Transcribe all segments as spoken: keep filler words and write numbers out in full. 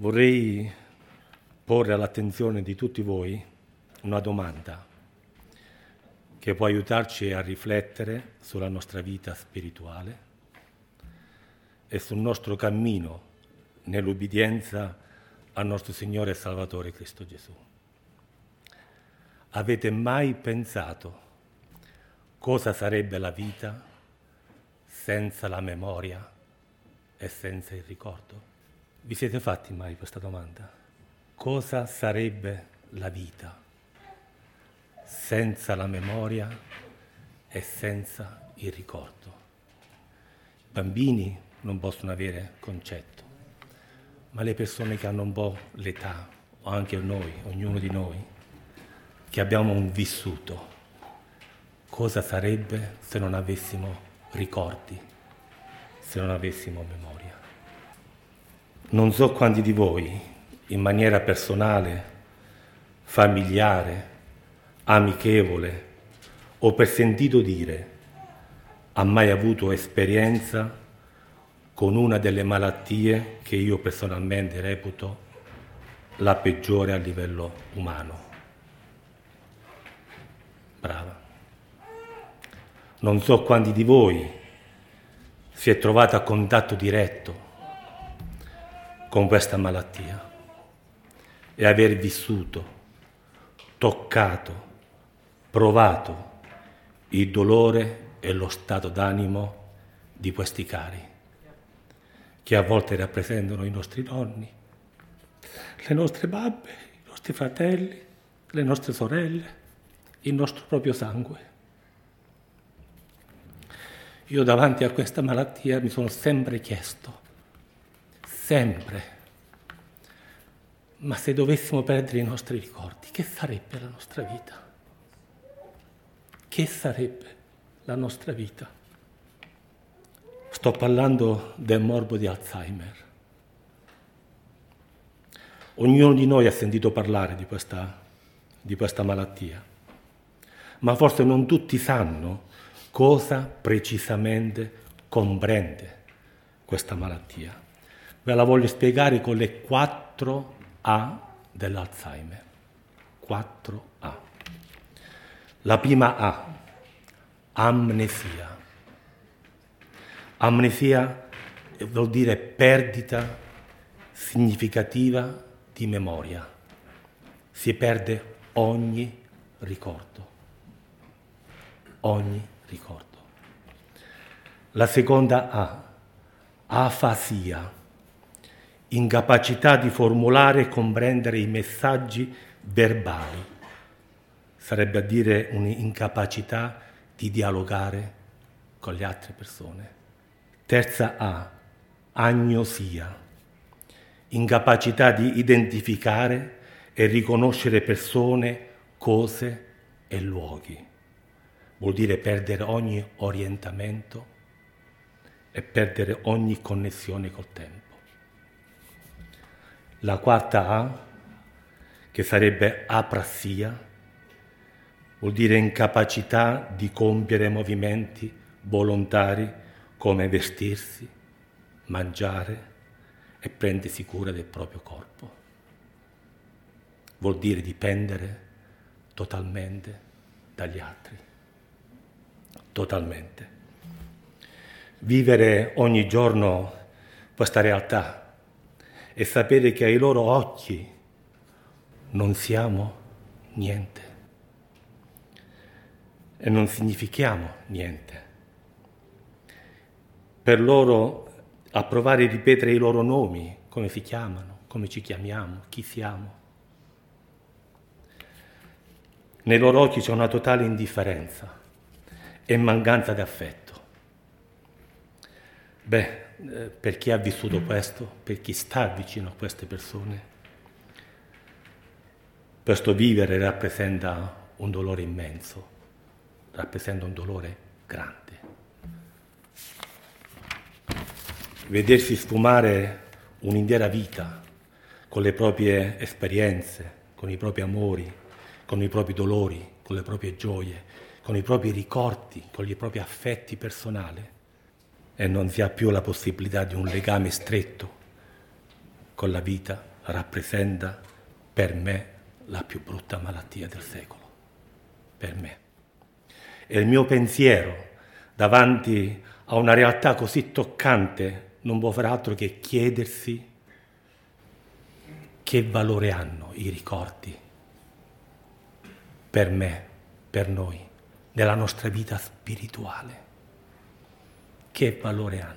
Vorrei porre all'attenzione di tutti voi una domanda che può aiutarci a riflettere sulla nostra vita spirituale e sul nostro cammino nell'ubbidienza al nostro Signore e Salvatore Cristo Gesù. Avete mai pensato cosa sarebbe la vita senza la memoria e senza il ricordo? Vi siete fatti mai questa domanda? Cosa sarebbe la vita senza la memoria e senza il ricordo? I bambini non possono avere concetto, ma le persone che hanno un po' l'età, o anche noi, ognuno di noi, che abbiamo un vissuto, cosa sarebbe se non avessimo ricordi, se non avessimo memoria? Non so quanti di voi, in maniera personale, familiare, amichevole o per sentito dire, ha mai avuto esperienza con una delle malattie che io personalmente reputo la peggiore a livello umano. Brava. Non so quanti di voi si è trovato a contatto diretto con questa malattia e aver vissuto, toccato, provato il dolore e lo stato d'animo di questi cari, che a volte rappresentano i nostri nonni, le nostre babbe, i nostri fratelli, le nostre sorelle, il nostro proprio sangue. Io davanti a questa malattia mi sono sempre chiesto, sempre, ma se dovessimo perdere i nostri ricordi, che sarebbe la nostra vita? Che sarebbe la nostra vita? Sto parlando del morbo di Alzheimer. Ognuno di noi ha sentito parlare di questa, di questa malattia, ma forse non tutti sanno cosa precisamente comprende questa malattia. Ve la voglio spiegare con le quattro A dell'Alzheimer. quattro A. La prima A, amnesia. Amnesia vuol dire perdita significativa di memoria. Si perde ogni ricordo. Ogni ricordo. La seconda A, afasia. Incapacità di formulare e comprendere i messaggi verbali. Sarebbe a dire un'incapacità di dialogare con le altre persone. Terza A, agnosia. Incapacità di identificare e riconoscere persone, cose e luoghi. Vuol dire perdere ogni orientamento e perdere ogni connessione col tempo. La quarta A, che sarebbe aprassia, vuol dire incapacità di compiere movimenti volontari come vestirsi, mangiare e prendersi cura del proprio corpo. Vuol dire dipendere totalmente dagli altri. Totalmente. Vivere ogni giorno questa realtà e sapere che ai loro occhi non siamo niente e non significhiamo niente. Per loro approvare e ripetere i loro nomi, come si chiamano, come ci chiamiamo, chi siamo. Nei loro occhi c'è una totale indifferenza e mancanza di affetto. Beh, per chi ha vissuto questo, per chi sta vicino a queste persone, questo vivere rappresenta un dolore immenso, rappresenta un dolore grande. Vedersi sfumare un'intera vita con le proprie esperienze, con i propri amori, con i propri dolori, con le proprie gioie, con i propri ricordi, con i propri affetti personali, e non si ha più la possibilità di un legame stretto con la vita rappresenta per me la più brutta malattia del secolo. Per me. E il mio pensiero davanti a una realtà così toccante non può fare altro che chiedersi che valore hanno i ricordi per me, per noi, nella nostra vita spirituale. Che valore hanno?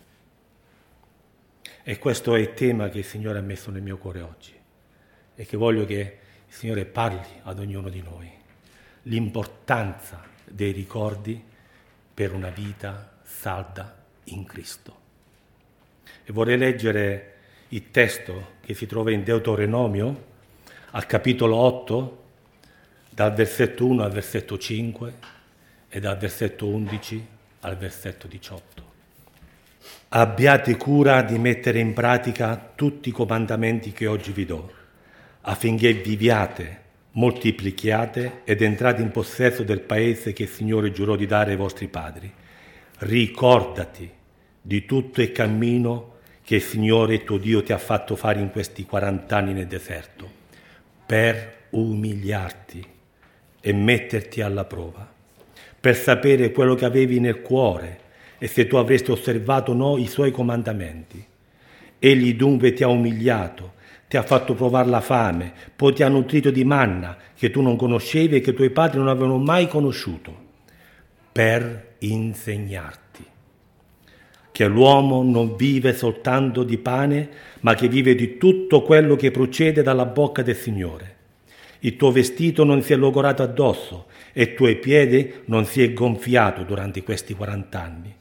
E questo è il tema che il Signore ha messo nel mio cuore oggi e che voglio che il Signore parli ad ognuno di noi. L'importanza dei ricordi per una vita salda in Cristo. E vorrei leggere il testo che si trova in Deuteronomio, al capitolo otto, dal versetto uno al versetto cinque e dal versetto undici al versetto diciotto. Abbiate cura di mettere in pratica tutti i comandamenti che oggi vi do, affinché viviate, moltiplichiate ed entrate in possesso del paese che il Signore giurò di dare ai vostri padri. Ricordati di tutto il cammino che il Signore tuo Dio ti ha fatto fare in questi quarant'anni nel deserto, per umiliarti e metterti alla prova, per sapere quello che avevi nel cuore e se tu avresti osservato o no i suoi comandamenti. Egli dunque ti ha umiliato, ti ha fatto provare la fame, poi ti ha nutrito di manna che tu non conoscevi e che i tuoi padri non avevano mai conosciuto, per insegnarti che l'uomo non vive soltanto di pane, ma che vive di tutto quello che procede dalla bocca del Signore. Il tuo vestito non si è logorato addosso e i tuoi piedi non si è gonfiato durante questi quarant'anni.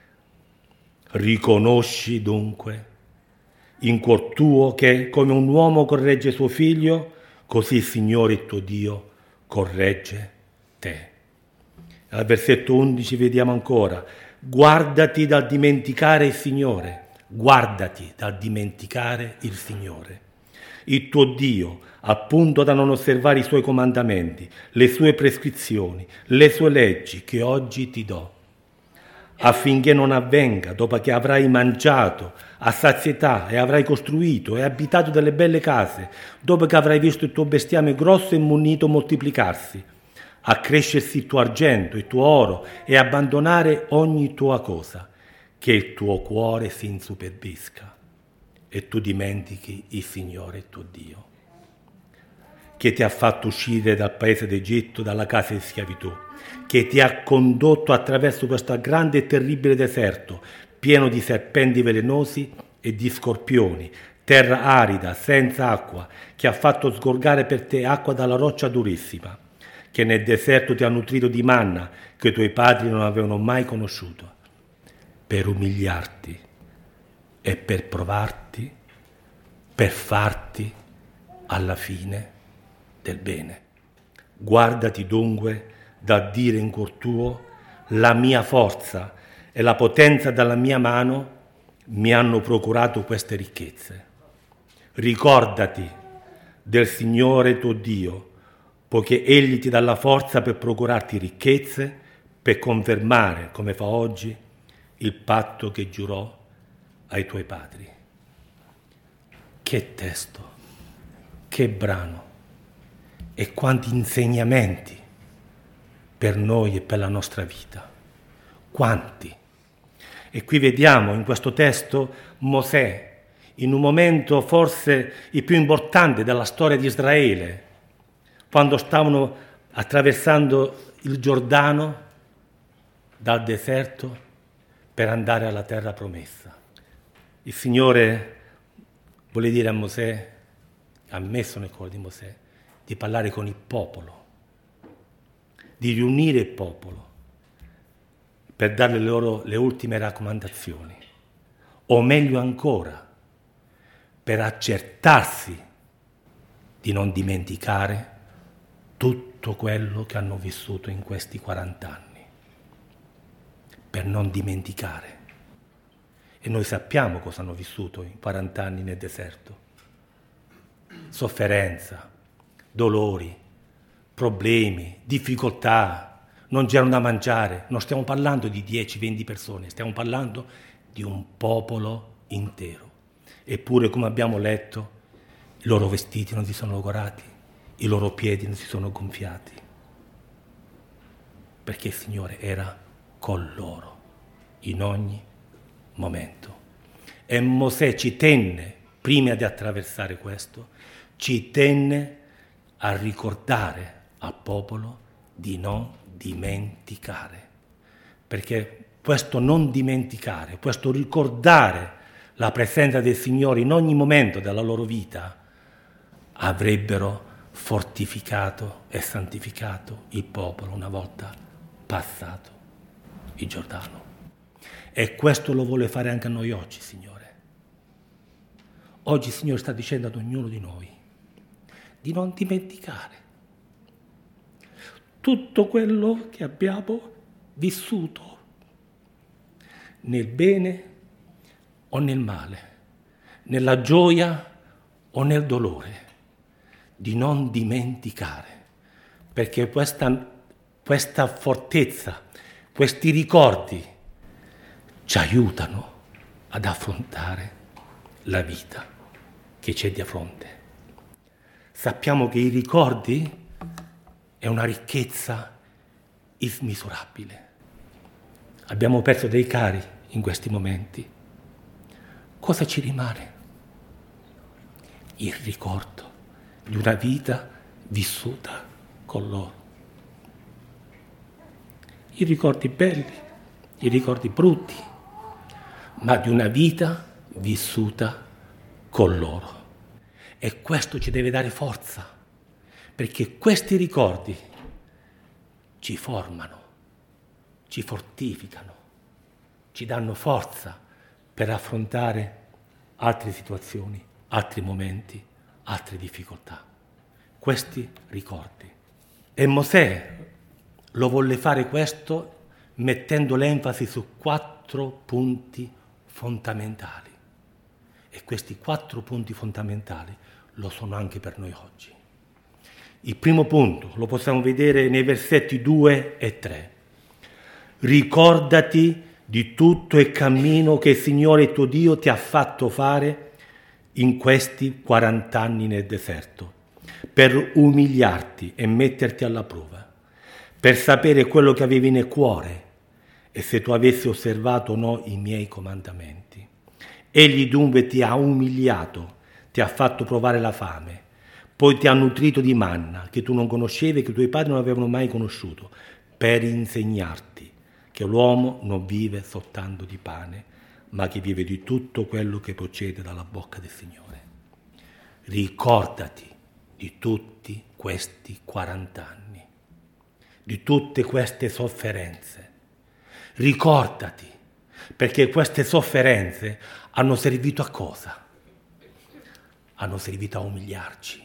Riconosci dunque in cuor tuo che come un uomo corregge suo figlio, così il Signore il tuo Dio corregge te. Al versetto undici vediamo ancora: guardati dal dimenticare il Signore, guardati dal dimenticare il Signore, il tuo Dio, al punto da non osservare i suoi comandamenti, le sue prescrizioni, le sue leggi che oggi ti do, affinché non avvenga, dopo che avrai mangiato a sazietà e avrai costruito e abitato delle belle case, dopo che avrai visto il tuo bestiame grosso e munito moltiplicarsi, accrescersi il tuo argento, il tuo oro e abbandonare ogni tua cosa, che il tuo cuore si insuperbisca e tu dimentichi il Signore tuo Dio, che ti ha fatto uscire dal paese d'Egitto, dalla casa di schiavitù, che ti ha condotto attraverso questo grande e terribile deserto, pieno di serpenti velenosi e di scorpioni, terra arida, senza acqua, che ha fatto sgorgare per te acqua dalla roccia durissima, che nel deserto ti ha nutrito di manna che i tuoi padri non avevano mai conosciuto, per umiliarti e per provarti, per farti alla fine del bene. Guardati dunque da dire in cuor tuo: la mia forza e la potenza della mia mano mi hanno procurato queste ricchezze. Ricordati del Signore tuo Dio, poiché Egli ti dà la forza per procurarti ricchezze, per confermare, come fa oggi, il patto che giurò ai tuoi padri. Che testo, che brano e quanti insegnamenti per noi e per la nostra vita. Quanti! E qui vediamo in questo testo Mosè, in un momento forse il più importante della storia di Israele, quando stavano attraversando il Giordano dal deserto per andare alla terra promessa. Il Signore vuole dire a Mosè, ha messo nel cuore di Mosè, di parlare con il popolo, di riunire il popolo per darle loro le ultime raccomandazioni, o meglio ancora, per accertarsi di non dimenticare tutto quello che hanno vissuto in questi quarant'anni, per non dimenticare. E noi sappiamo cosa hanno vissuto in quarant'anni nel deserto. Sofferenza, dolori, problemi, difficoltà, non c'erano da mangiare. Non stiamo parlando di dieci venti persone, stiamo parlando di un popolo intero. Eppure, come abbiamo letto, i loro vestiti non si sono logorati, i loro piedi non si sono gonfiati, perché il Signore era con loro in ogni momento. E Mosè ci tenne, prima di attraversare questo, ci tenne a ricordare al popolo di non dimenticare, perché questo non dimenticare, questo ricordare la presenza del Signore in ogni momento della loro vita avrebbero fortificato e santificato il popolo una volta passato il Giordano. E questo lo vuole fare anche a noi oggi, Signore. Oggi il Signore sta dicendo ad ognuno di noi di non dimenticare tutto quello che abbiamo vissuto, nel bene o nel male, nella gioia o nel dolore, di non dimenticare, perché questa, questa fortezza, questi ricordi ci aiutano ad affrontare la vita che c'è di fronte. Sappiamo che i ricordi è una ricchezza immisurabile. Abbiamo perso dei cari in questi momenti. Cosa ci rimane? Il ricordo di una vita vissuta con loro. I ricordi belli, i ricordi brutti, ma di una vita vissuta con loro. E questo ci deve dare forza, perché questi ricordi ci formano, ci fortificano, ci danno forza per affrontare altre situazioni, altri momenti, altre difficoltà. Questi ricordi. E Mosè lo volle fare questo mettendo l'enfasi su quattro punti fondamentali. E questi quattro punti fondamentali lo sono anche per noi oggi. Il primo punto lo possiamo vedere nei versetti due e tre. Ricordati di tutto il cammino che il Signore tuo Dio ti ha fatto fare in questi quarant'anni nel deserto, per umiliarti e metterti alla prova, per sapere quello che avevi nel cuore e se tu avessi osservato o no i miei comandamenti. Egli dunque ti ha umiliato, ti ha fatto provare la fame, poi ti ha nutrito di manna che tu non conoscevi e che i tuoi padri non avevano mai conosciuto, per insegnarti che l'uomo non vive soltanto di pane, ma che vive di tutto quello che procede dalla bocca del Signore. Ricordati di tutti questi quarant'anni, di tutte queste sofferenze. Ricordati, perché queste sofferenze hanno servito a cosa? Hanno servito a umiliarci.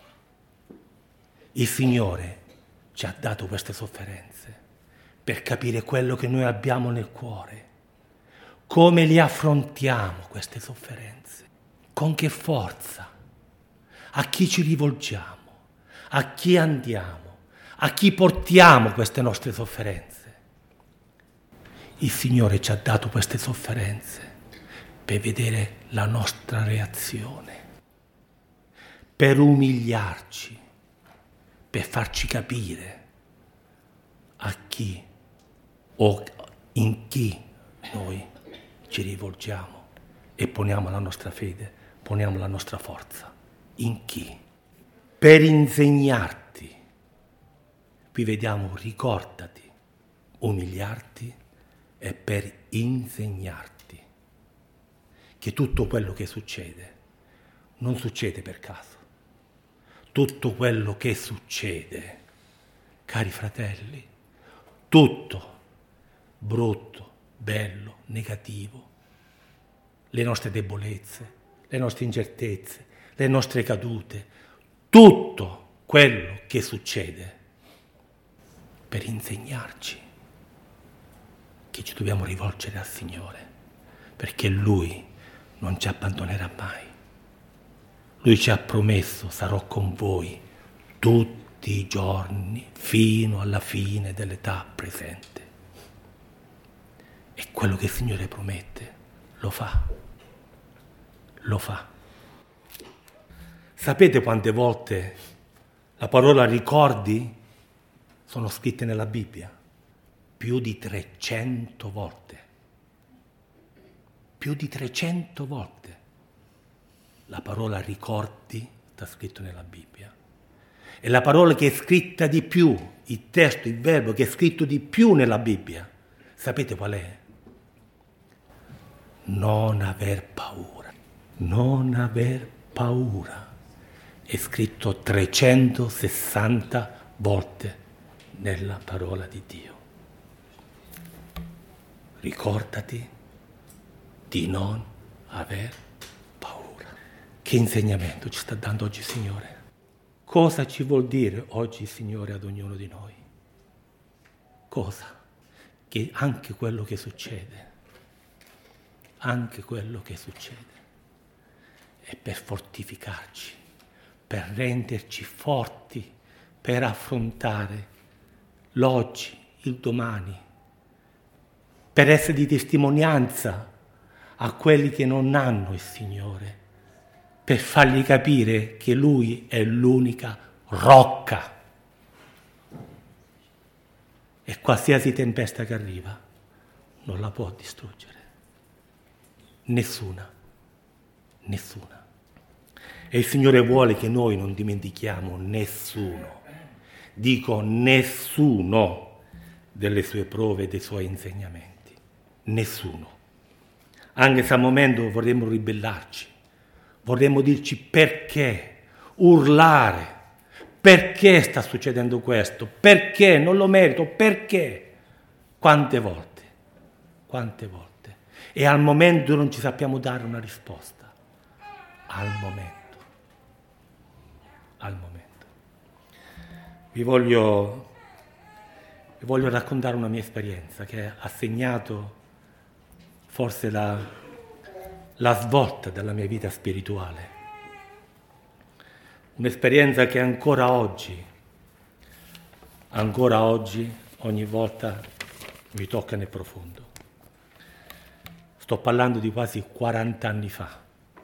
Il Signore ci ha dato queste sofferenze per capire quello che noi abbiamo nel cuore. Come li affrontiamo queste sofferenze? Con che forza? A chi ci rivolgiamo? A chi andiamo? A chi portiamo queste nostre sofferenze? Il Signore ci ha dato queste sofferenze per vedere la nostra reazione, per umiliarci, per farci capire a chi o in chi noi ci rivolgiamo e poniamo la nostra fede, poniamo la nostra forza. In chi? Per insegnarti. Qui vediamo ricordati, umiliarti e per insegnarti che tutto quello che succede non succede per caso. Tutto quello che succede, cari fratelli, tutto, brutto, bello, negativo, le nostre debolezze, le nostre incertezze, le nostre cadute, tutto quello che succede per insegnarci che ci dobbiamo rivolgere al Signore, perché Lui non ci abbandonerà mai. Lui ci ha promesso: sarò con voi tutti i giorni fino alla fine dell'età presente. E quello che il Signore promette lo fa, lo fa. Sapete quante volte la parola ricordi sono scritte nella Bibbia? Più di trecento volte. Più di trecento volte. La parola ricordi sta scritto nella Bibbia. È la parola che è scritta di più, il testo, il verbo che è scritto di più nella Bibbia. Sapete qual è? Non aver paura. Non aver paura. È scritto trecentosessanta volte nella parola di Dio. Ricordati di non aver paura. Che insegnamento ci sta dando oggi il Signore? Cosa ci vuol dire oggi il Signore ad ognuno di noi? Cosa? Che anche quello che succede, anche quello che succede, è per fortificarci, per renderci forti, per affrontare l'oggi, il domani, per essere di testimonianza a quelli che non hanno il Signore, per fargli capire che Lui è l'unica rocca. E qualsiasi tempesta che arriva non la può distruggere. Nessuna. Nessuna. E il Signore vuole che noi non dimentichiamo nessuno. Dico nessuno delle sue prove e dei suoi insegnamenti. Nessuno. Anche se al momento vorremmo ribellarci. Vorremmo dirci perché, urlare, perché sta succedendo questo, perché non lo merito, perché, quante volte, quante volte. E al momento non ci sappiamo dare una risposta, al momento, al momento. Vi voglio, vi voglio raccontare una mia esperienza che ha segnato forse la... la svolta della mia vita spirituale, un'esperienza che ancora oggi, ancora oggi, ogni volta mi tocca nel profondo. Sto parlando di quasi quaranta anni fa,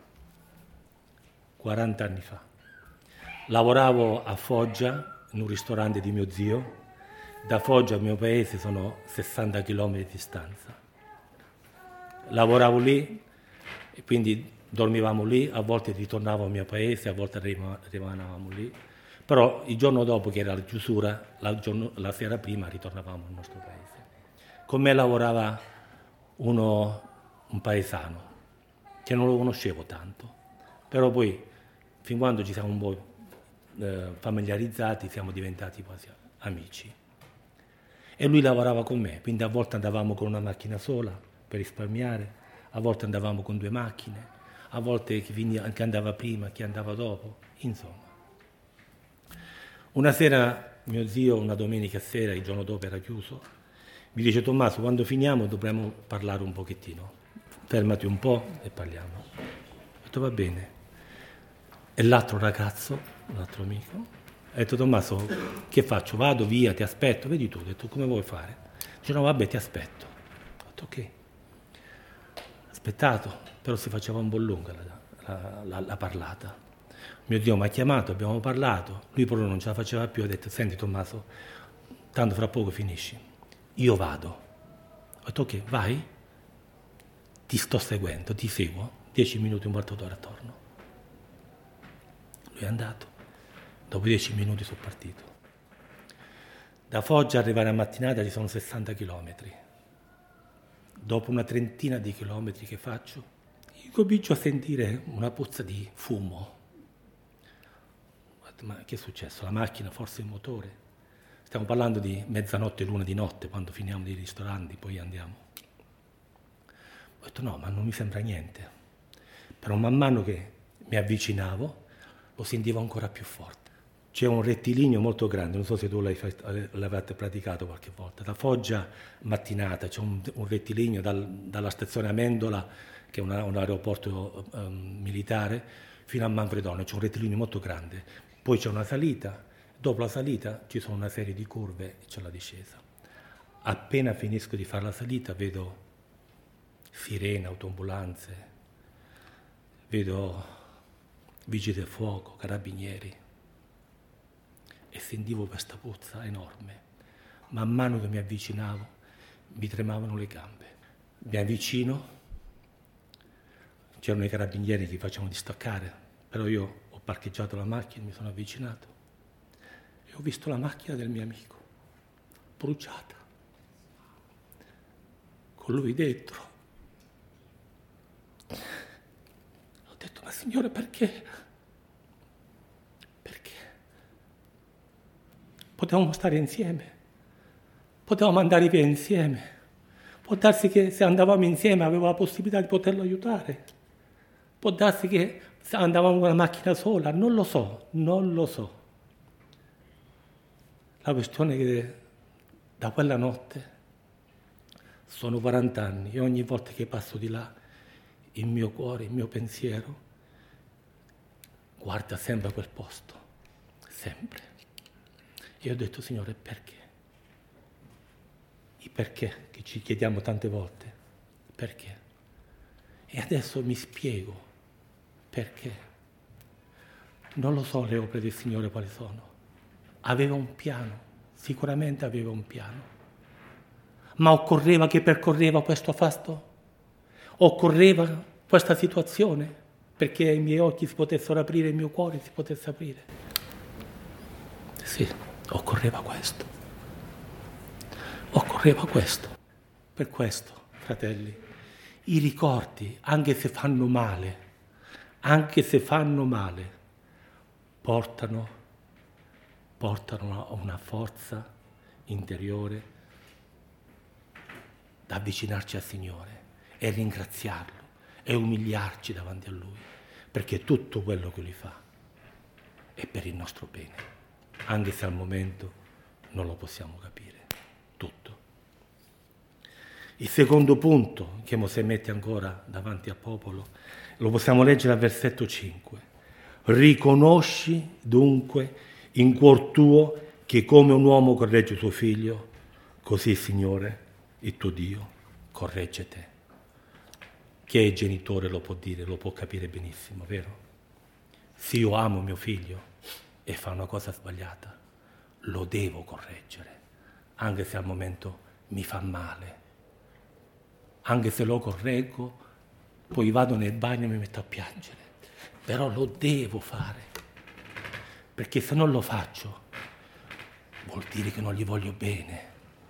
quaranta anni fa. Lavoravo a Foggia, in un ristorante di mio zio. Da Foggia al mio paese sono sessanta chilometri di distanza. Lavoravo lì, e quindi dormivamo lì, a volte ritornavo al mio paese, a volte rimanevamo lì, però il giorno dopo che era la chiusura, la, giorno, la sera prima ritornavamo al nostro paese. Con me lavorava uno, un paesano, che non lo conoscevo tanto, però poi, fin quando ci siamo un po' eh, familiarizzati, siamo diventati quasi amici. E lui lavorava con me, quindi a volte andavamo con una macchina sola per risparmiare, a volte andavamo con due macchine, a volte chi andava prima, chi andava dopo, insomma. Una sera mio zio, una domenica sera, il giorno dopo era chiuso, mi dice: Tommaso, quando finiamo dovremmo parlare un pochettino, fermati un po' e parliamo. Ho detto: va bene. E l'altro ragazzo, l'altro amico, ha detto: Tommaso, che faccio? Vado via, ti aspetto? Vedi tu. Ho detto: come vuoi fare? Dice: no, vabbè, ti aspetto. Ho detto: ok. Aspettato, però si faceva un po' lunga la, la, la, la parlata. Mio zio mi ha chiamato, abbiamo parlato, lui però non ce la faceva più, ha detto: senti Tommaso, tanto fra poco finisci, io vado. Ho detto: ok, vai, ti sto seguendo, ti seguo, dieci minuti, un quarto d'ora torno. Lui è andato, dopo dieci minuti sono partito. Da Foggia arrivare a mattinata ci sono sessanta chilometri. Dopo una trentina di chilometri che faccio, comincio a sentire una puzza di fumo. Ma che è successo? La macchina, forse il motore? Stiamo parlando di mezzanotte, l'una di notte, quando finiamo dei ristoranti, poi andiamo. Ho detto: no, ma non mi sembra niente. Però man mano che mi avvicinavo, lo sentivo ancora più forte. C'è un rettilineo molto grande, non so se tu l'hai, l'avete praticato qualche volta. Da Foggia mattinata c'è un, un rettilineo dal, dalla stazione Amendola, che è una, un aeroporto um, militare, fino a Manfredonia. C'è un rettilineo molto grande. Poi c'è una salita, dopo la salita ci sono una serie di curve e c'è la discesa. Appena finisco di fare la salita vedo sirene, autoambulanze, vedo vigili del fuoco, carabinieri, e sentivo questa puzza enorme. Man mano che mi avvicinavo mi tremavano le gambe. Mi avvicino, c'erano i carabinieri che facevano distaccare, però io ho parcheggiato la macchina, mi sono avvicinato e ho visto la macchina del mio amico bruciata, con lui dentro. Ho detto, ma Signore, perché? Perché? Potevamo stare insieme, potevamo andare via insieme. Può darsi che se andavamo insieme avevo la possibilità di poterlo aiutare. Può darsi che se andavamo con una macchina sola, non lo so, non lo so. La questione è che da quella notte sono quaranta anni e ogni volta che passo di là il mio cuore, il mio pensiero guarda sempre a quel posto, sempre. E ho detto, Signore, perché? Il perché che ci chiediamo tante volte, perché? E adesso mi spiego perché. Non lo so le opere del Signore quali sono. Aveva un piano, sicuramente aveva un piano. Ma occorreva che percorreva questo fasto? Occorreva questa situazione perché i miei occhi si potessero aprire, il mio cuore si potesse aprire? Sì, occorreva questo. Occorreva questo. Per questo, fratelli, i ricordi, anche se fanno male, anche se fanno male, portano, portano a una forza interiore da avvicinarci al Signore e ringraziarlo e umiliarci davanti a Lui, perché tutto quello che Lui fa è per il nostro bene, anche se al momento non lo possiamo capire. Tutto. Il secondo punto che Mosè mette ancora davanti al popolo lo possiamo leggere al versetto cinque. Riconosci dunque in cuor tuo che come un uomo corregge suo figlio, così il Signore, il tuo Dio, corregge te. Chi è il genitore lo può dire, lo può capire benissimo, vero? Se io amo mio figlio e fa una cosa sbagliata, lo devo correggere. Anche se al momento mi fa male, anche se lo correggo, poi vado nel bagno e mi metto a piangere, però lo devo fare, perché se non lo faccio vuol dire che non gli voglio bene.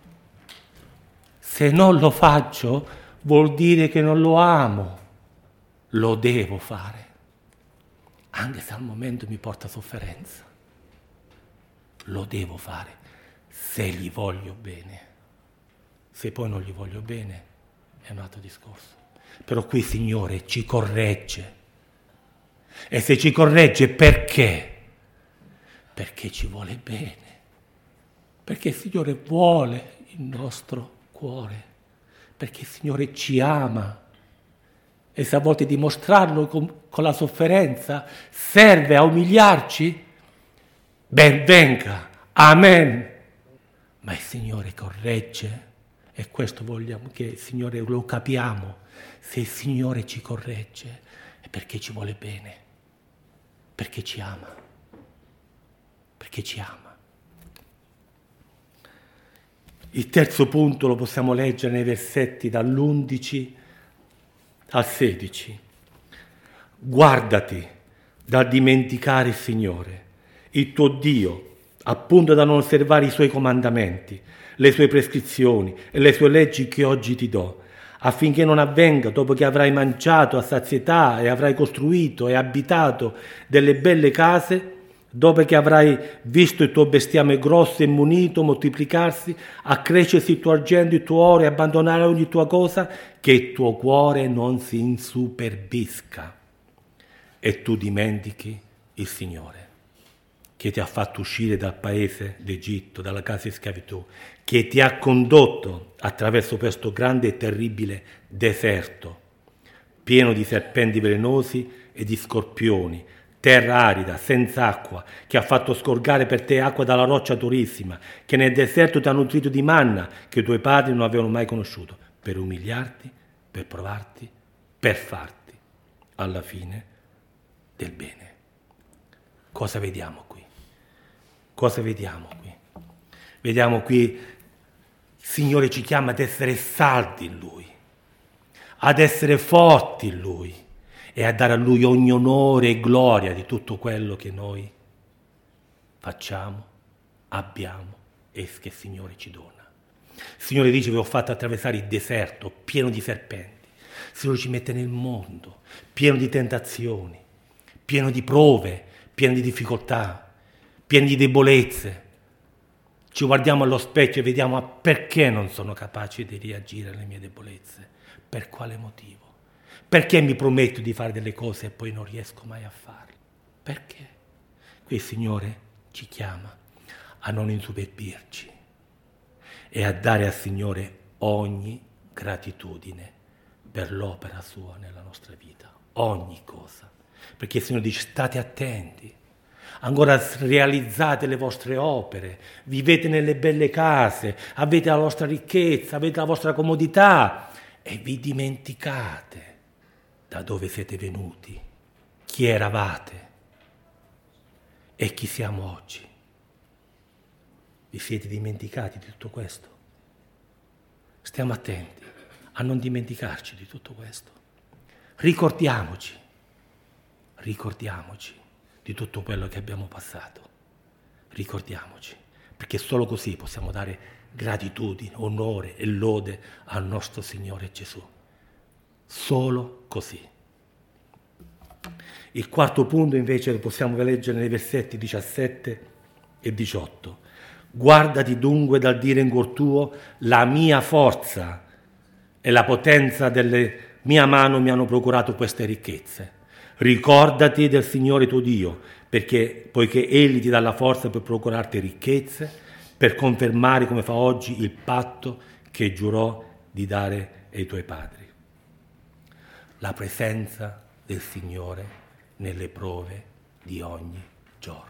Se non lo faccio vuol dire che non lo amo, lo devo fare, anche se al momento mi porta sofferenza, lo devo fare. Se gli voglio bene, se poi non gli voglio bene è un altro discorso. Però qui il Signore ci corregge. E se ci corregge perché? Perché ci vuole bene. Perché il Signore vuole il nostro cuore. Perché il Signore ci ama. E se a volte dimostrarlo con, con la sofferenza serve a umiliarci, ben venga. Amen. Ma il Signore corregge, e questo vogliamo che il Signore lo capiamo. Se il Signore ci corregge è perché ci vuole bene, perché ci ama, perché ci ama. Il terzo punto lo possiamo leggere nei versetti dall'undici al sedici. Guardati dal dimenticare il Signore, il tuo Dio, appunto da non osservare i suoi comandamenti, le sue prescrizioni e le sue leggi che oggi ti do, affinché non avvenga, dopo che avrai mangiato a sazietà e avrai costruito e abitato delle belle case, dopo che avrai visto il tuo bestiame grosso e munito moltiplicarsi, accrescersi il tuo argento, il tuo oro e abbandonare ogni tua cosa, che il tuo cuore non si insuperbisca e tu dimentichi il Signore, che ti ha fatto uscire dal paese d'Egitto, dalla casa di schiavitù, che ti ha condotto attraverso questo grande e terribile deserto, pieno di serpenti velenosi e di scorpioni, terra arida, senza acqua, che ha fatto scorgare per te acqua dalla roccia durissima, che nel deserto ti ha nutrito di manna, che i tuoi padri non avevano mai conosciuto, per umiliarti, per provarti, per farti, alla fine, del bene. Cosa vediamo qui? Cosa vediamo qui? Vediamo qui, il Signore ci chiama ad essere saldi in Lui, ad essere forti in Lui e a dare a Lui ogni onore e gloria di tutto quello che noi facciamo, abbiamo e che il Signore ci dona. Il Signore dice: vi ho fatto attraversare il deserto pieno di serpenti. Il Signore ci mette nel mondo pieno di tentazioni, pieno di prove, pieno di difficoltà, pieno di debolezze. Ci guardiamo allo specchio e vediamo: ma perché non sono capace di reagire alle mie debolezze? Per quale motivo? Perché mi prometto di fare delle cose e poi non riesco mai a farle? Perché? Qui il Signore ci chiama a non insuperbirci e a dare al Signore ogni gratitudine per l'opera sua nella nostra vita, ogni cosa. Perché il Signore dice: state attenti, ancora realizzate le vostre opere, vivete nelle belle case, avete la vostra ricchezza, avete la vostra comodità e vi dimenticate da dove siete venuti, chi eravate e chi siamo oggi. Vi siete dimenticati di tutto questo? Stiamo attenti a non dimenticarci di tutto questo. Ricordiamoci, ricordiamoci di tutto quello che abbiamo passato. Ricordiamoci, perché solo così possiamo dare gratitudine, onore e lode al nostro Signore Gesù. Solo così. Il quarto punto invece lo possiamo leggere nei versetti diciassette e diciotto. Guardati dunque dal dire in cuor tuo: la mia forza e la potenza della mia mano mi hanno procurato queste ricchezze. Ricordati del Signore tuo Dio, perché poiché Egli ti dà la forza per procurarti ricchezze, per confermare come fa oggi il patto che giurò di dare ai tuoi padri. La presenza del Signore nelle prove di ogni giorno.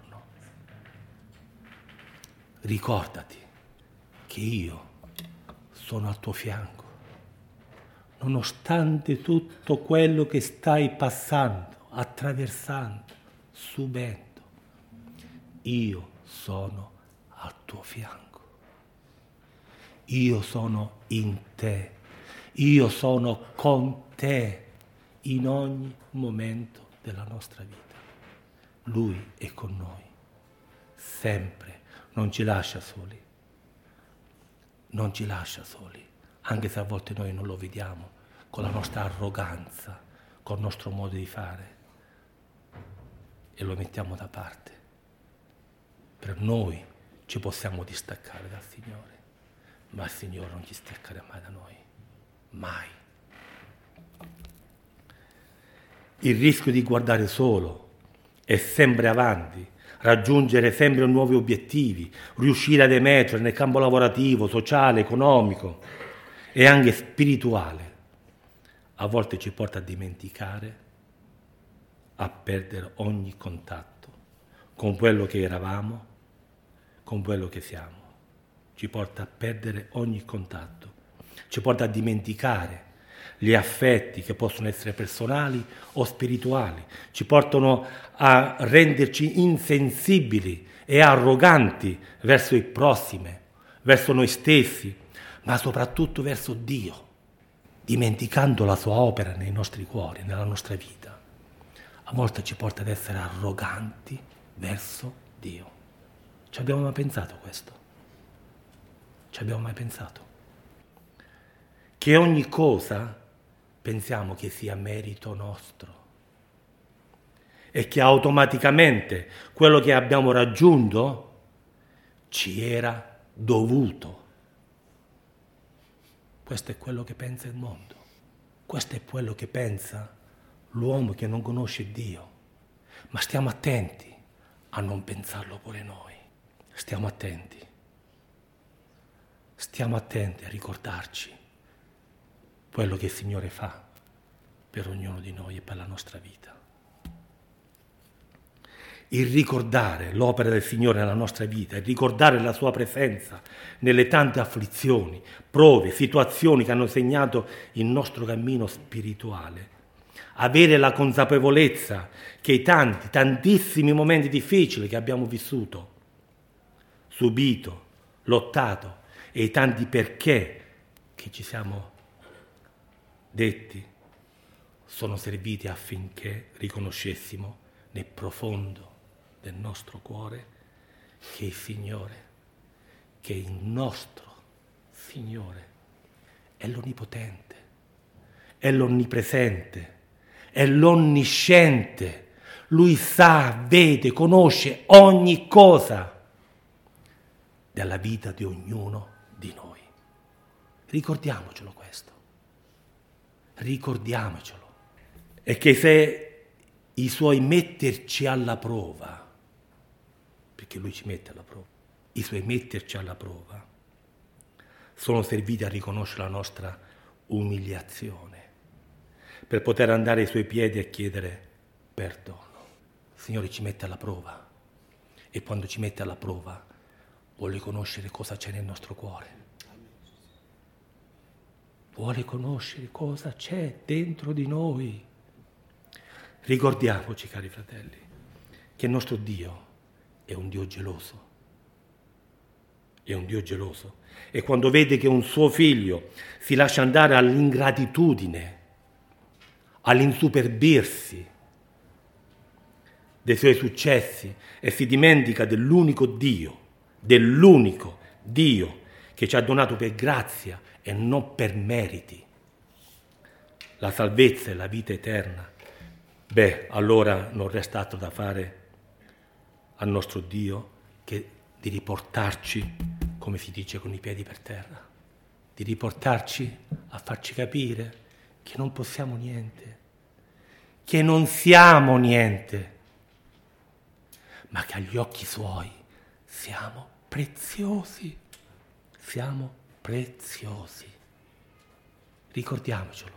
Ricordati che io sono al tuo fianco, nonostante tutto quello che stai passando, attraversando, subendo. Io sono al tuo fianco. Io sono in te. Io sono con te in ogni momento della nostra vita. Lui è con noi, sempre. Non ci lascia soli, non ci lascia soli, anche se a volte noi non lo vediamo, con la nostra arroganza, col nostro modo di fare, e lo mettiamo da parte. Per noi ci possiamo distaccare dal Signore, ma il Signore non ci staccherà mai da noi, mai. Il rischio di guardare solo è sempre avanti, raggiungere sempre nuovi obiettivi, riuscire ad emergere nel campo lavorativo, sociale, economico e anche spirituale, a volte ci porta a dimenticare, a perdere ogni contatto con quello che eravamo, con quello che siamo. Ci porta a perdere ogni contatto, ci porta a dimenticare gli affetti che possono essere personali o spirituali, ci portano a renderci insensibili e arroganti verso il prossimo, verso noi stessi, ma soprattutto verso Dio, dimenticando la sua opera nei nostri cuori, nella nostra vita. A volte ci porta ad essere arroganti verso Dio. Ci abbiamo mai pensato questo? Ci abbiamo mai pensato? Che ogni cosa pensiamo che sia merito nostro e che automaticamente quello che abbiamo raggiunto ci era dovuto. Questo è quello che pensa il mondo, questo è quello che pensa l'uomo che non conosce Dio. Ma stiamo attenti a non pensarlo pure noi, stiamo attenti, stiamo attenti a ricordarci quello che il Signore fa per ognuno di noi e per la nostra vita. Il ricordare l'opera del Signore nella nostra vita, il ricordare la sua presenza nelle tante afflizioni, prove, situazioni che hanno segnato il nostro cammino spirituale, avere la consapevolezza che i tanti, tantissimi momenti difficili che abbiamo vissuto, subito, lottato, e i tanti perché che ci siamo detti sono serviti affinché riconoscessimo nel profondo del nostro cuore che il Signore, che il nostro Signore è l'Onnipotente, è l'Onnipresente, è l'Onnisciente. Lui sa, vede, conosce ogni cosa della vita di ognuno di noi. Ricordiamocelo questo, ricordiamocelo. E che se i suoi metterci alla prova, perché lui ci mette alla prova, i suoi metterci alla prova sono serviti a riconoscere la nostra umiliazione, per poter andare ai suoi piedi e chiedere perdono. Il Signore ci mette alla prova e quando ci mette alla prova vuole conoscere cosa c'è nel nostro cuore. Vuole conoscere cosa c'è dentro di noi. Ricordiamoci, cari fratelli, che il nostro Dio è un Dio geloso. È un Dio geloso. E quando vede che un suo figlio si lascia andare all'ingratitudine, all'insuperbirsi dei suoi successi e si dimentica dell'unico Dio, dell'unico Dio che ci ha donato per grazia e non per meriti la salvezza e la vita eterna, beh, allora non resta altro da fare al nostro Dio che di riportarci, come si dice, con i piedi per terra, di riportarci a farci capire che non possiamo niente, che non siamo niente, ma che agli occhi suoi siamo preziosi, siamo preziosi. Ricordiamocelo.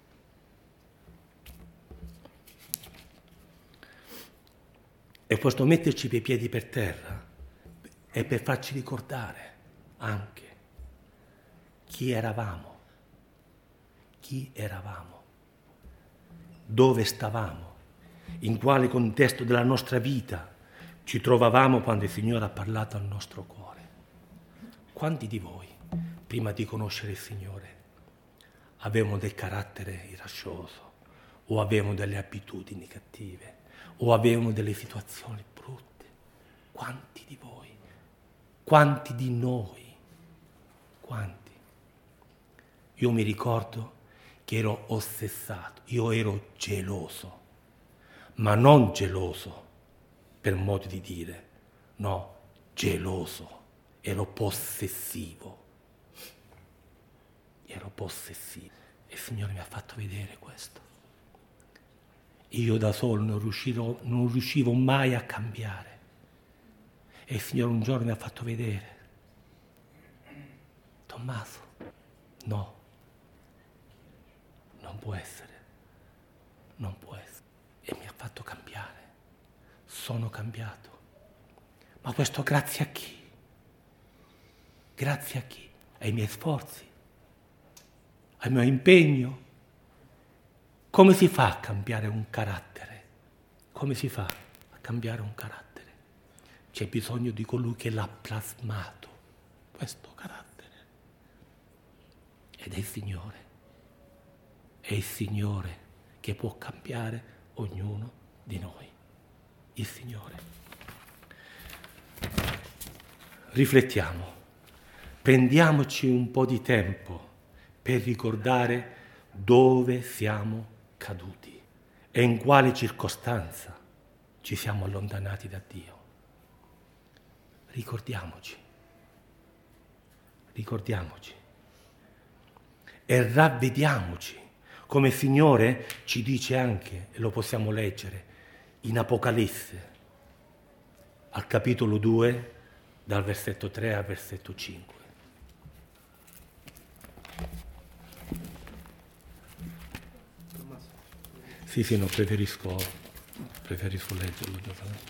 E questo metterci i piedi per terra è per farci ricordare anche chi eravamo, chi eravamo, dove stavamo, in quale contesto della nostra vita ci trovavamo quando il Signore ha parlato al nostro cuore. Quanti di voi, prima di conoscere il Signore, avevano del carattere irascioso, o avevano delle abitudini cattive, o avevano delle situazioni brutte? Quanti di voi? Quanti di noi? Quanti? Io mi ricordo che ero ossessato, io ero geloso, ma non geloso per modo di dire, no, geloso, ero possessivo, ero possessivo. E il Signore mi ha fatto vedere questo. Io da solo non riuscivo, non riuscivo mai a cambiare. E il Signore un giorno mi ha fatto vedere, Tommaso, no, non può essere, non può essere. E mi ha fatto cambiare. Sono cambiato. Ma questo grazie a chi? Grazie a chi? Ai miei sforzi, al mio impegno. Come si fa a cambiare un carattere? Come si fa a cambiare un carattere? C'è bisogno di colui che l'ha plasmato, questo carattere. Ed è il Signore. È il Signore che può cambiare ognuno di noi. Il Signore. Riflettiamo. Prendiamoci un po' di tempo per ricordare dove siamo caduti e in quale circostanza ci siamo allontanati da Dio. Ricordiamoci, ricordiamoci e ravvediamoci, come il Signore ci dice anche, e lo possiamo leggere in Apocalisse, al capitolo due, dal versetto tre al versetto cinque. Sì, sì, no, preferisco, preferisco leggerlo.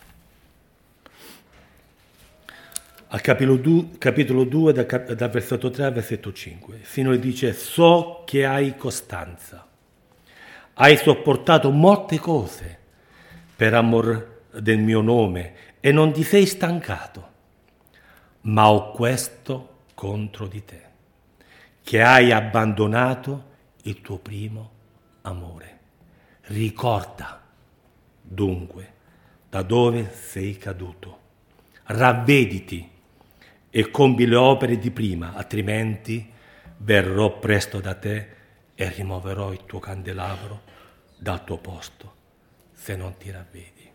Al capitolo due, dal versetto tre al versetto cinque, il Signore dice: so che hai costanza, Hai sopportato molte cose per amor del mio nome e non ti sei stancato. Ma ho questo contro di te, che hai abbandonato il tuo primo amore. Ricorda dunque da dove sei caduto, ravvediti e compi le opere di prima, altrimenti verrò presto da te e rimuoverò il tuo candelabro dal tuo posto, se non ti ravvedi.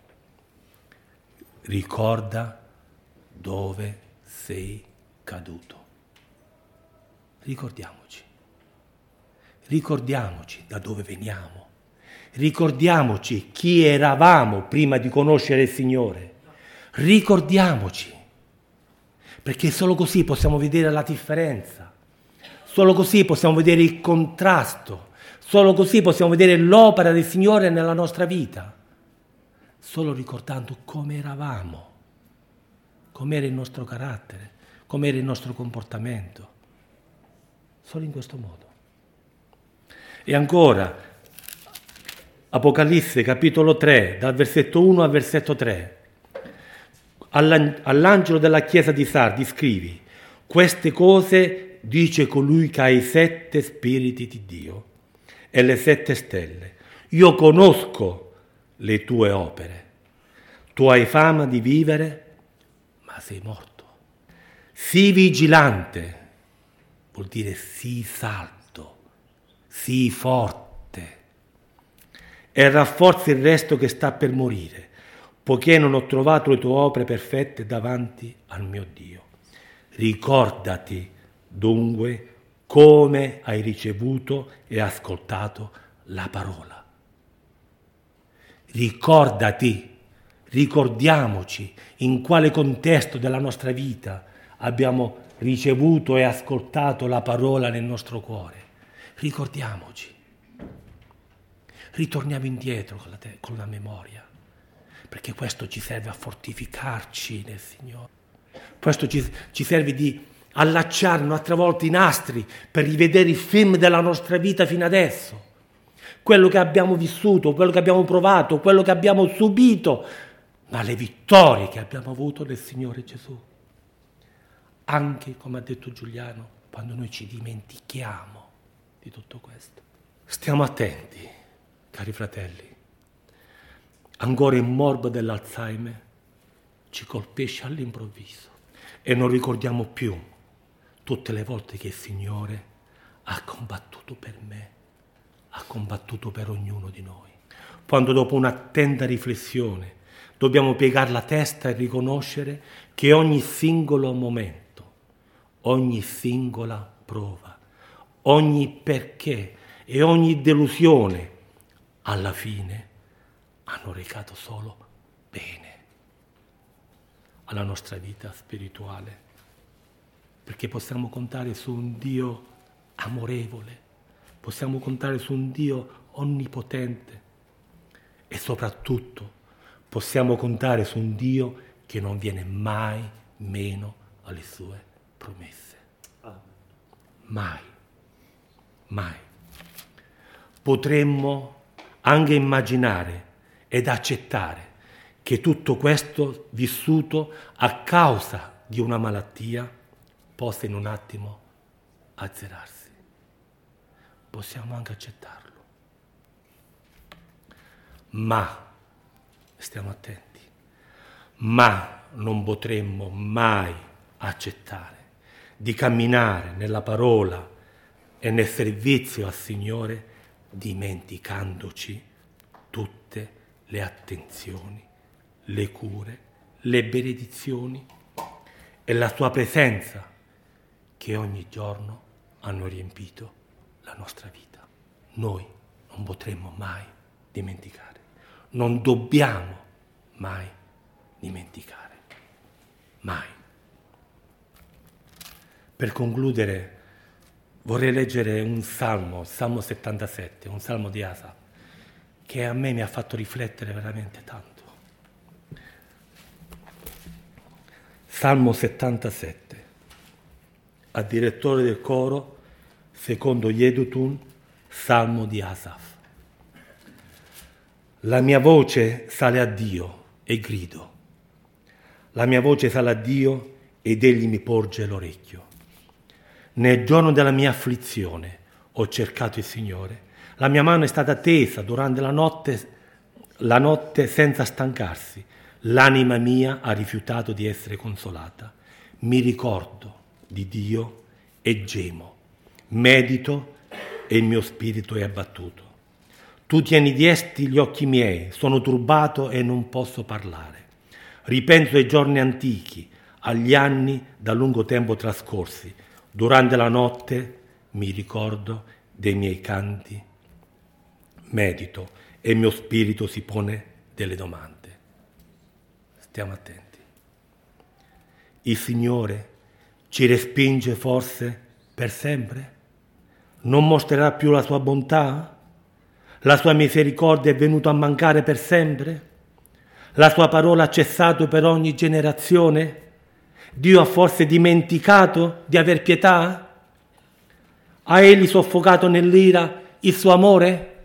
Ricorda dove sei caduto. Ricordiamoci. Ricordiamoci da dove veniamo. Ricordiamoci chi eravamo prima di conoscere il Signore. Ricordiamoci. Perché solo così possiamo vedere la differenza. Solo così possiamo vedere il contrasto. Solo così possiamo vedere l'opera del Signore nella nostra vita. Solo ricordando come eravamo, com'era il nostro carattere, com'era il nostro comportamento. Solo in questo modo. E ancora, Apocalisse capitolo tre, dal versetto uno al versetto tre. All'angelo della chiesa di Sardi scrivi: queste cose dice colui che ha i sette spiriti di Dio e le sette stelle. Io conosco le tue opere. Tu hai fama di vivere, ma sei morto. Sii vigilante, vuol dire sii saldo, sii forte e rafforzi il resto che sta per morire, poiché non ho trovato le tue opere perfette davanti al mio Dio. Ricordati dunque come hai ricevuto e ascoltato la parola. Ricordati, ricordiamoci in quale contesto della nostra vita abbiamo ricevuto e ascoltato la parola nel nostro cuore. Ricordiamoci. Ritorniamo indietro con la, te- con la memoria, perché questo ci serve a fortificarci nel Signore. Questo ci, ci serve di allacciare un'altra volta i nastri per rivedere il film della nostra vita fino adesso. Quello che abbiamo vissuto, quello che abbiamo provato, quello che abbiamo subito, ma le vittorie che abbiamo avuto nel Signore Gesù. Anche, come ha detto Giuliano, quando noi ci dimentichiamo di tutto questo. Stiamo attenti, cari fratelli. Ancora il morbo dell'Alzheimer ci colpisce all'improvviso e non ricordiamo più tutte le volte che il Signore ha combattuto per me, ha combattuto per ognuno di noi. Quando dopo un'attenta riflessione dobbiamo piegare la testa e riconoscere che ogni singolo momento, ogni singola prova, ogni perché e ogni delusione alla fine hanno recato solo bene alla nostra vita spirituale, perché possiamo contare su un Dio amorevole, possiamo contare su un Dio onnipotente e soprattutto possiamo contare su un Dio che non viene mai meno alle sue promesse. Mai, mai. Potremmo anche immaginare ed accettare che tutto questo vissuto a causa di una malattia possa in un attimo azzerarsi. Possiamo anche accettarlo. Ma, stiamo attenti, ma non potremmo mai accettare di camminare nella parola e nel servizio al Signore dimenticandoci tutte le attenzioni, le cure, le benedizioni e la sua presenza che ogni giorno hanno riempito la nostra vita. Noi non potremmo mai dimenticare, non dobbiamo mai dimenticare, mai. Per concludere vorrei leggere un salmo, Salmo settantasette, un salmo di Asaf, che a me mi ha fatto riflettere veramente tanto. Salmo settantasette, al direttore del coro, secondo Yedutun, Salmo di Asaf. La mia voce sale a Dio e grido. La mia voce sale a Dio ed Egli mi porge l'orecchio. Nel giorno della mia afflizione ho cercato il Signore. La mia mano è stata tesa durante la notte, la notte senza stancarsi. L'anima mia ha rifiutato di essere consolata. Mi ricordo di Dio e gemo. Medito e il mio spirito è abbattuto. Tu tieni diesti gli occhi miei, sono turbato e non posso parlare. Ripenso ai giorni antichi, agli anni da lungo tempo trascorsi. Durante la notte mi ricordo dei miei canti. Medito e il mio spirito si pone delle domande. Stiamo attenti. Il Signore ci respinge forse per sempre? Non mostrerà più la sua bontà? La sua misericordia è venuta a mancare per sempre? La sua parola ha cessato per ogni generazione? Dio ha forse dimenticato di aver pietà? Ha egli soffocato nell'ira il suo amore?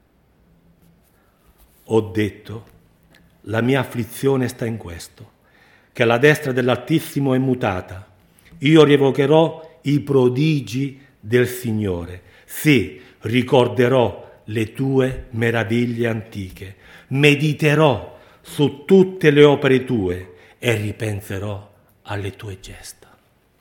Ho detto, la mia afflizione sta in questo, che la destra dell'Altissimo è mutata. Io rievocherò i prodigi del Signore. Sì, ricorderò le tue meraviglie antiche. Mediterò su tutte le opere tue e ripenserò alle tue gesta.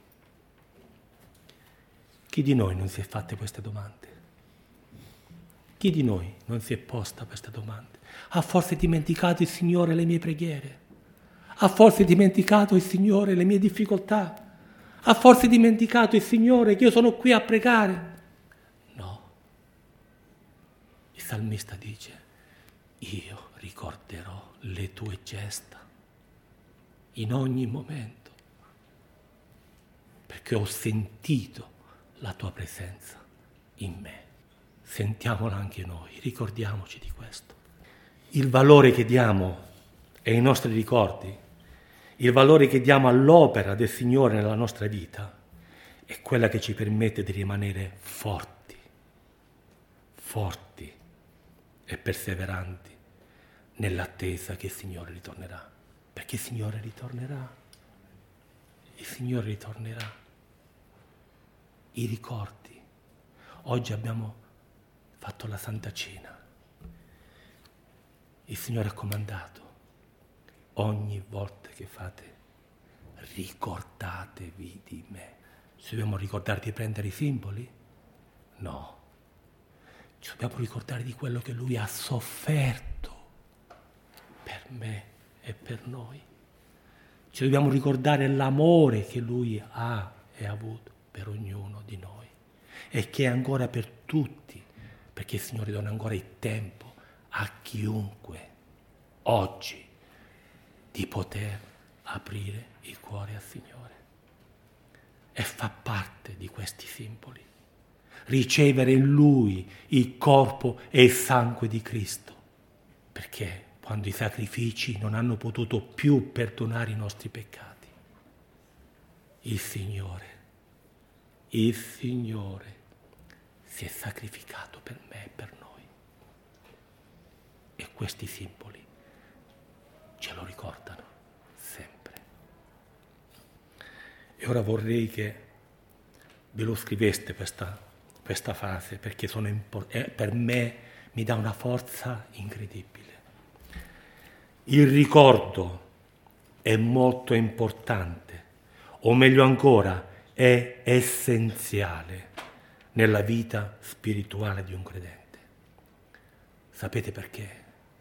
Chi di noi non si è fatte queste domande? Chi di noi non si è posta queste domande? Ha forse dimenticato il Signore le mie preghiere? Ha forse dimenticato il Signore le mie difficoltà? Ha forse dimenticato il Signore che io sono qui a pregare? No. Il salmista dice, io ricorderò le tue gesta in ogni momento, perché ho sentito la tua presenza in me. Sentiamola anche noi, ricordiamoci di questo. Il valore che diamo ai nostri ricordi, il valore che diamo all'opera del Signore nella nostra vita, è quella che ci permette di rimanere forti, forti e perseveranti nell'attesa che il Signore ritornerà. Perché il Signore ritornerà. Il Signore ritornerà. I ricordi. Oggi abbiamo fatto la Santa Cena. Il Signore ha comandato, ogni volta che fate, ricordatevi di me. Ci dobbiamo ricordare di prendere i simboli? No. Ci dobbiamo ricordare di quello che Lui ha sofferto per me e per noi. Ci dobbiamo ricordare l'amore che Lui ha e ha avuto per ognuno di noi e che è ancora per tutti, perché il Signore dona ancora il tempo a chiunque oggi di poter aprire il cuore al Signore e fa parte di questi simboli. Ricevere in Lui il corpo e il sangue di Cristo, perché quando i sacrifici non hanno potuto più perdonare i nostri peccati, il Signore, il Signore si è sacrificato per me e per noi. E questi simboli ce lo ricordano sempre. E ora vorrei che ve lo scriveste questa, questa frase, perché sono impor- eh, per me mi dà una forza incredibile. Il ricordo è molto importante, o meglio ancora, è essenziale nella vita spirituale di un credente. Sapete perché?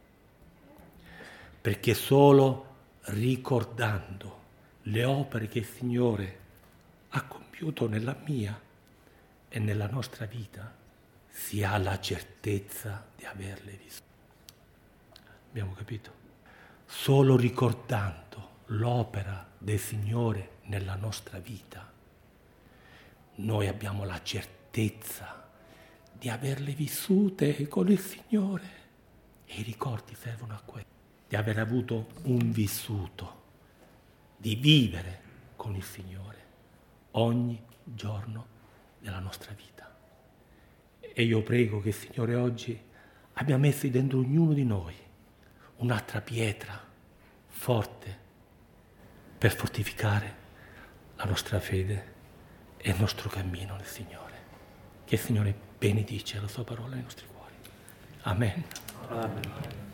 Perché solo ricordando le opere che il Signore ha compiuto nella mia e nella nostra vita si ha la certezza di averle vissute. Abbiamo capito? Solo ricordando l'opera del Signore nella nostra vita noi abbiamo la certezza di averle vissute con il Signore. E i ricordi servono a questo, di aver avuto un vissuto, di vivere con il Signore ogni giorno della nostra vita. E io prego che il Signore oggi abbia messo dentro ognuno di noi un'altra pietra forte per fortificare la nostra fede e il nostro cammino nel Signore. Che il Signore benedice la sua parola nei nostri cuori. Amen. Amen.